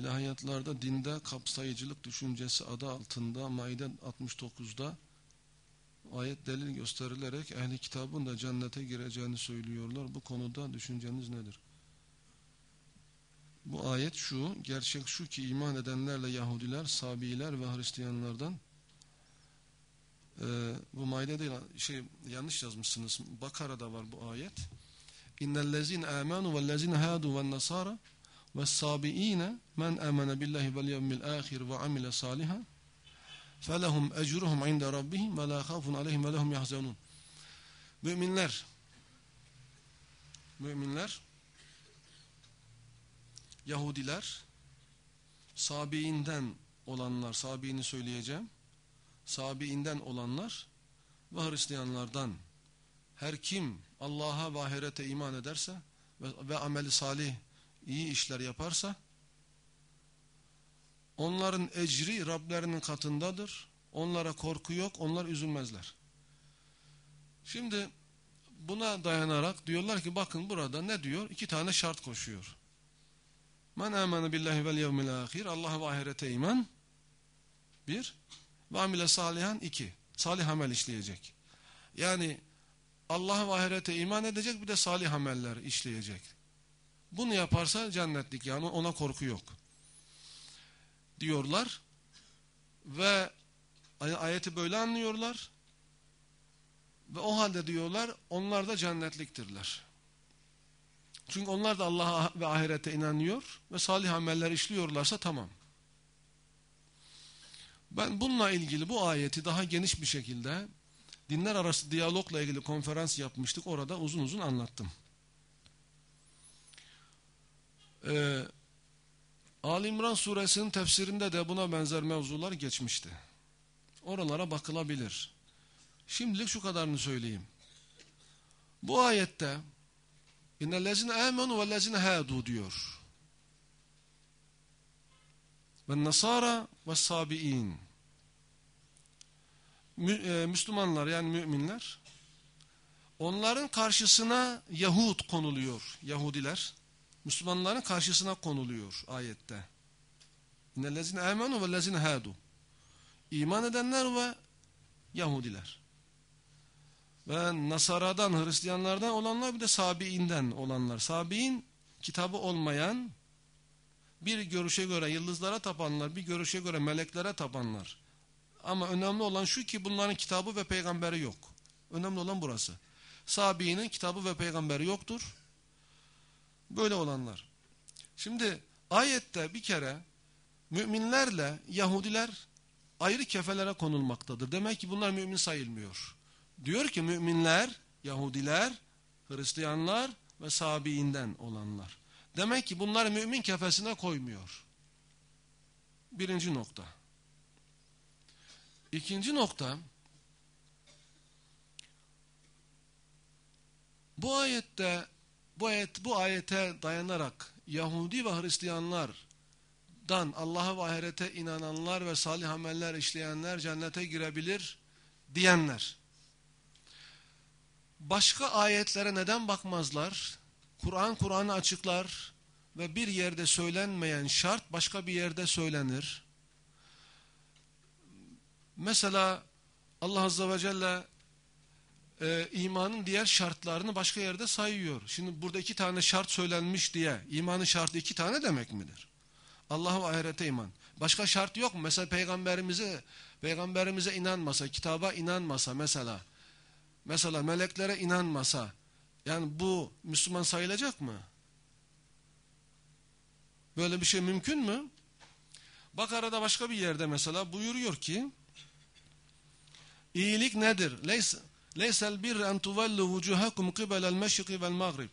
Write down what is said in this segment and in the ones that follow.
İlahiyatlarda dinde kapsayıcılık düşüncesi adı altında Maide 69'da ayet delil gösterilerek ehli kitabın da cennete gireceğini söylüyorlar. Bu konuda düşünceniz nedir? Bu ayet şu, gerçek şu ki iman edenlerle Yahudiler, Sabiiler ve Hristiyanlardan bu Maide değil, yanlış yazmışsınız. Bakara'da var bu ayet. İnnellezine amanu vellezine hadu ven nasara ve's-sabiine men amene billahi vel yevmil ahir ve amile salihan felehum ecruhum inde rabbihim ve la khafun aleyhim ve lehum yahzanun. Müminler, Yahudiler, Sabiinden olanlar, Sabiini söyleyeceğim, Sabiinden olanlar ve Hristiyanlardan her kim Allah'a ve ahirete iman ederse ve ameli salih, iyi işler yaparsa onların ecri Rablerinin katındadır. Onlara korku yok, onlar üzülmezler. Şimdi buna dayanarak diyorlar ki bakın burada ne diyor? 2 tane şart koşuyor. Men amene billahi vel yevmil ahir, Allah'a ve ahirete iman 1 ve amile salihan 2. Salih amel işleyecek. Yani Allah'a ve ahirete iman edecek, bir de salih ameller işleyecek. Bunu yaparsa cennetlik, yani ona korku yok diyorlar ve ayeti böyle anlıyorlar ve o halde diyorlar onlar da cennetliktirler. Çünkü onlar da Allah'a ve ahirete inanıyor ve salih ameller işliyorlarsa tamam. Ben bununla ilgili bu ayeti daha geniş bir şekilde dinler arası diyalogla ilgili konferans yapmıştık. Orada uzun uzun anlattım. Ali İmran suresinin tefsirinde de buna benzer mevzular geçmişti. Oralara bakılabilir. Şimdilik şu kadarını söyleyeyim. Bu ayette İnnellezine amenu vellezine hadu diyor. Ve nasara ve sabiin. Müslümanlar yani müminler, onların karşısına Yahud konuluyor. Yahudiler Müslümanların karşısına konuluyor ayette. İnnellezine amenu vellezine hadu. İman edenler ve Yahudiler. Ve Nasara'dan, Hristiyanlardan olanlar, bir de Sabiinden olanlar. Sabiin, kitabı olmayan, bir görüşe göre yıldızlara tapanlar, bir görüşe göre meleklere tapanlar. Ama önemli olan şu ki bunların kitabı ve peygamberi yok. Önemli olan burası. Sabiinin kitabı ve peygamberi yoktur. Böyle olanlar. Şimdi ayette bir kere müminlerle Yahudiler ayrı kefelere konulmaktadır. Demek ki bunlar mümin sayılmıyor. Diyor ki müminler, Yahudiler, Hristiyanlar ve Sabiinden olanlar. Demek ki bunları mümin kefesine koymuyor. Birinci nokta. İkinci nokta, bu ayete dayanarak Yahudi ve Hristiyanlardan Allah'a ve ahirete inananlar ve salih ameller işleyenler cennete girebilir diyenler başka ayetlere neden bakmazlar? Kur'an'ı açıklar ve bir yerde söylenmeyen şart başka bir yerde söylenir. Mesela Allah Azze ve Celle imanın diğer şartlarını başka yerde sayıyor. Şimdi burada 2 tane şart söylenmiş diye imanın şartı 2 tane demek midir? Allah'a ve ahirete iman. Başka şart yok mu? Mesela peygamberimize inanmasa, kitaba inanmasa mesela meleklere inanmasa, yani bu Müslüman sayılacak mı? Böyle bir şey mümkün mü? Bakara'da başka bir yerde mesela buyuruyor ki iyilik nedir? Leysel birre en tuvellu vucuhakum kibelel meşriki vel mağrib.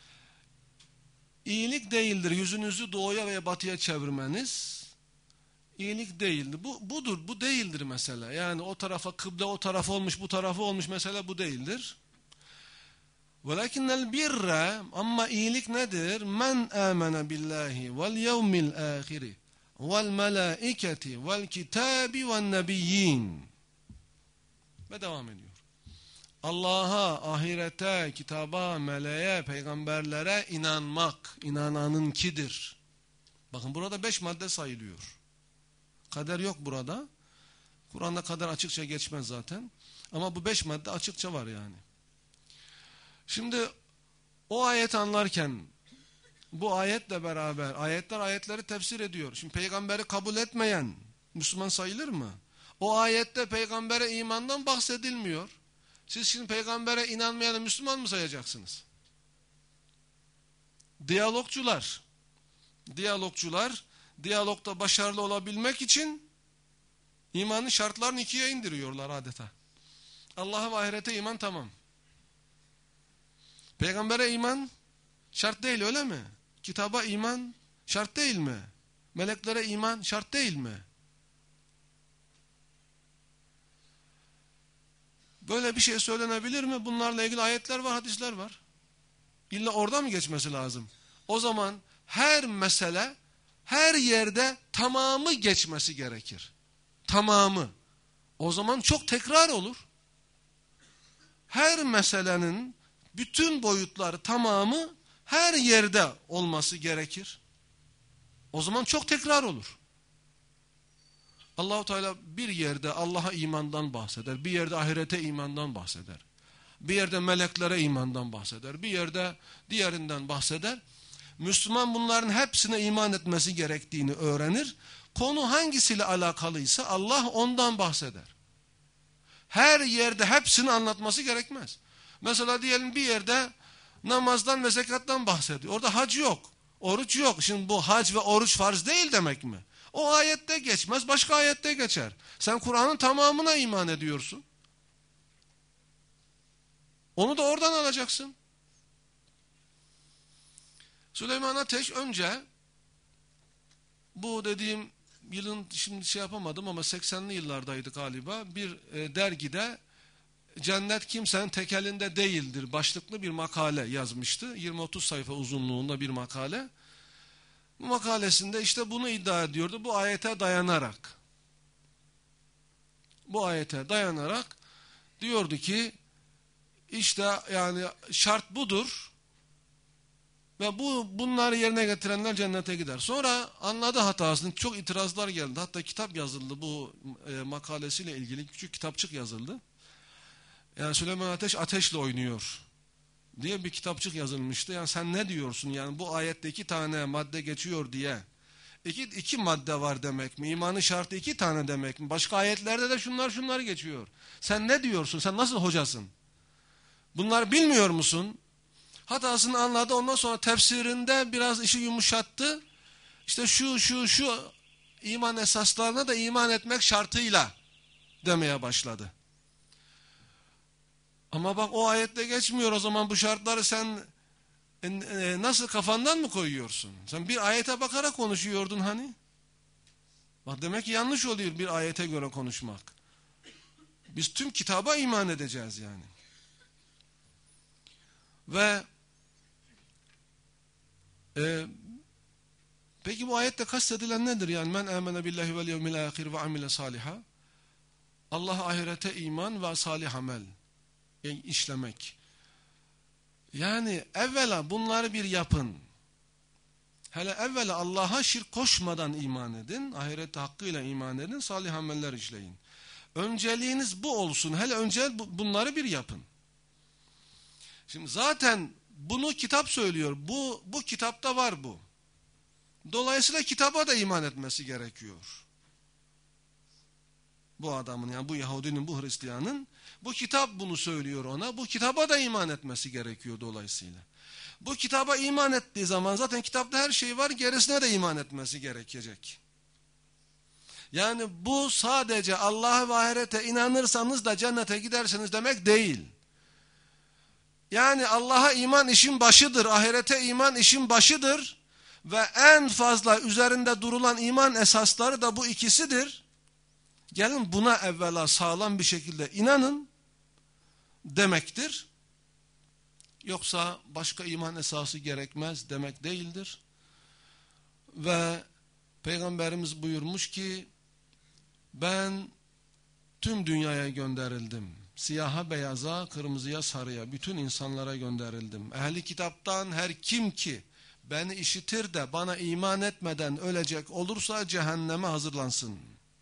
İyilik değildir yüzünüzü doğuya veya batıya çevirmeniz. İyilik değildir. Bu değildir mesela. Yani o tarafa kıble o taraf olmuş, bu tarafı olmuş mesela bu değildir. Velakinnel birre, ama iyilik nedir? Men amene billahi vel yevmil ahiri vel melaiketi vel kitabi vel nebiyyin. Ve devam ediyor. Allah'a, ahirete, kitaba, meleğe, peygamberlere inanmak, inananınkidir. Bakın burada 5 madde sayılıyor. Kader yok burada. Kur'an'da kader açıkça geçmez zaten. Ama bu 5 madde açıkça var yani. Şimdi o ayet anlarken bu ayetle beraber ayetler ayetleri tefsir ediyor. Şimdi peygamberi kabul etmeyen Müslüman sayılır mı? O ayette peygambere imandan bahsedilmiyor. Siz şimdi peygambere inanmayanı Müslüman mı sayacaksınız? Diyalogcular, diyalogda başarılı olabilmek için imanın şartlarını 2'ye indiriyorlar adeta. Allah'a ve ahirete iman tamam. Peygambere iman şart değil, öyle mi? Kitaba iman şart değil mi? Meleklere iman şart değil mi? Böyle bir şey söylenebilir mi? Bunlarla ilgili ayetler var, hadisler var. İlla orada mı geçmesi lazım? O zaman her mesele, her yerde tamamı geçmesi gerekir. Tamamı. O zaman çok tekrar olur. Her meselenin bütün boyutları tamamı her yerde olması gerekir. O zaman çok tekrar olur. Allah-u Teala bir yerde Allah'a imandan bahseder, bir yerde ahirete imandan bahseder, bir yerde meleklere imandan bahseder, bir yerde diğerinden bahseder. Müslüman bunların hepsine iman etmesi gerektiğini öğrenir. Konu hangisiyle alakalıysa Allah ondan bahseder. Her yerde hepsini anlatması gerekmez. Mesela diyelim bir yerde namazdan ve zekattan bahsediyor. Orada hac yok, oruç yok. Şimdi bu hac ve oruç farz değil demek mi? O ayette geçmez, başka ayette geçer. Sen Kur'an'ın tamamına iman ediyorsun. Onu da oradan alacaksın. Süleyman Ateş önce bu dediğim yılın şimdi şey yapamadım ama 80'li yıllardaydı galiba. Bir dergide cennet kimsenin tekelinde değildir başlıklı bir makale yazmıştı. 20-30 sayfa uzunluğunda bir makale. Bu makalesinde işte bunu iddia ediyordu. Bu ayete dayanarak diyordu ki işte yani şart budur ve bunları yerine getirenler cennete gider. Sonra anladı hatasını. Çok itirazlar geldi. Hatta kitap yazıldı bu makalesiyle ilgili. Küçük kitapçık yazıldı. Yani Süleyman Ateş ateşle oynuyor diye bir kitapçık yazılmıştı. Yani sen ne diyorsun? Yani bu ayette 2 tane madde geçiyor diye. İki madde var demek mi? İmanın şartı 2 tane demek mi? Başka ayetlerde de şunlar geçiyor. Sen ne diyorsun? Sen nasıl hocasın? Bunları bilmiyor musun? Hatasını anladı. Ondan sonra tefsirinde biraz işi yumuşattı. İşte şu iman esaslarına da iman etmek şartıyla demeye başladı. Ama bak o ayette geçmiyor, o zaman bu şartları sen nasıl kafandan mı koyuyorsun? Sen bir ayete bakarak konuşuyordun hani. Bak demek ki yanlış oluyor bir ayete göre konuşmak. Biz tüm kitaba iman edeceğiz yani. Ve peki bu ayette kastedilen nedir? Yani men amene billahi vel yevmil ahir ve amile saliha. Allah'a ahirete iman ve salih amel işlemek. Yani evvela bunları bir yapın. Hele evvela Allah'a şirk koşmadan iman edin. Ahirete hakkıyla iman edin. Salih ameller işleyin. Önceliğiniz bu olsun. Hele önce bunları bir yapın. Şimdi zaten bunu kitap söylüyor. Bu kitapta var bu. Dolayısıyla kitaba da iman etmesi gerekiyor. Bu adamın yani bu Yahudinin, bu Hristiyanın bu kitap bunu söylüyor ona. Bu kitaba da iman etmesi gerekiyor dolayısıyla. Bu kitaba iman ettiği zaman zaten kitapta her şey var, gerisine de iman etmesi gerekecek. Yani bu sadece Allah'a ve ahirete inanırsanız da cennete gidersiniz demek değil. Yani Allah'a iman işin başıdır, ahirete iman işin başıdır ve en fazla üzerinde durulan iman esasları da bu ikisidir. Gelin buna evvela sağlam bir şekilde inanın demektir. Yoksa başka iman esası gerekmez demek değildir. Ve Peygamberimiz buyurmuş ki ben tüm dünyaya gönderildim. Siyaha beyaza, kırmızıya sarıya, bütün insanlara gönderildim. Ehli kitaptan her kim ki beni işitir de bana iman etmeden ölecek olursa cehenneme hazırlansın.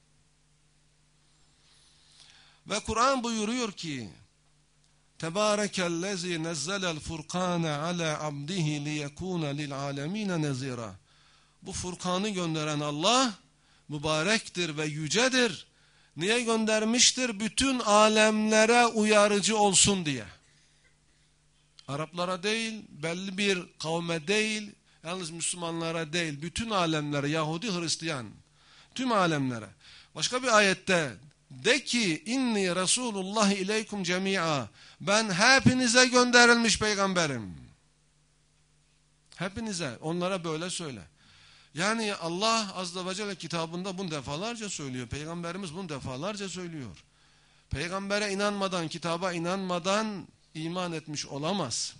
Ve Kur'an buyuruyor ki Tebârekellezî nezzelel furkâne alâ abdihi liyekûne lil'âlemîne nezîrâ. Bu Furkan'ı gönderen Allah mübarektir ve yücedir. Niye göndermiştir? Bütün alemlere uyarıcı olsun diye. Araplara değil, belli bir kavme değil, yalnız Müslümanlara değil, bütün alemlere, Yahudi, Hristiyan, tüm alemlere. Başka bir ayette de ki inni Resulullah ileykum cemi'a, ben hepinize gönderilmiş peygamberim. Hepinize, onlara böyle söyle. Yani Allah Azze ve Celle kitabında bunu defalarca söylüyor. Peygamberimiz bunu defalarca söylüyor. Peygambere inanmadan, kitaba inanmadan iman etmiş olamaz.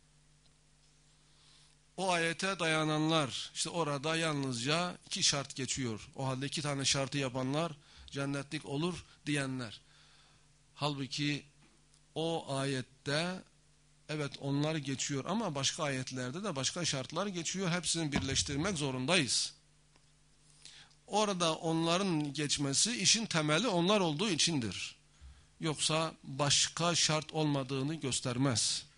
O ayete dayananlar, işte orada yalnızca 2 şart geçiyor. O halde 2 tane şartı yapanlar cennetlik olur diyenler. Halbuki o ayette evet onlar geçiyor ama başka ayetlerde de başka şartlar geçiyor. Hepsini birleştirmek zorundayız. Orada onların geçmesi işin temeli onlar olduğu içindir. Yoksa başka şart olmadığını göstermez.